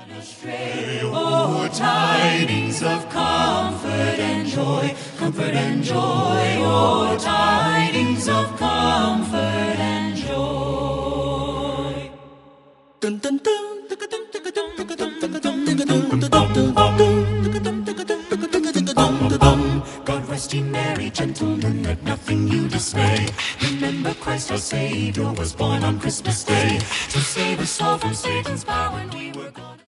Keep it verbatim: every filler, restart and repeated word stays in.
astray. Oh, tidings of comfort and joy, comfort and joy. Oh, tidings of comfort and joy. Dun, dun, dun. God rest ye merry gentlemen, let nothing you dismay. Remember Christ our Savior was born on Christmas Day to save us all from Satan's power when we were